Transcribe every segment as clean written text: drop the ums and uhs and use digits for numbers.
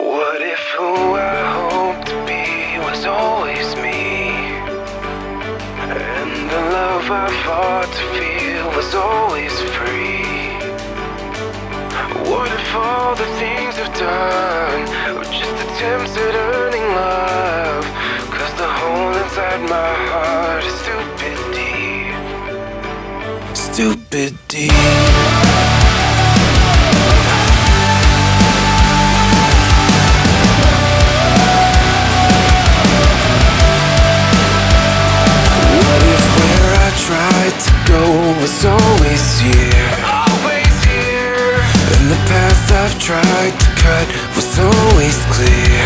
What if who I hoped to be was always me, and the love I fought to feel was always free? What if all the things I've done were just attempts at earning love? 'Cause the hole inside my heart is stupid deep, stupid deep. Tried to go was always here, and the path I've tried to cut was always clear.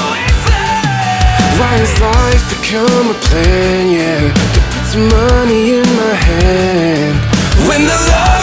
Why has life become a plan, yeah, to put some money in my hand when the love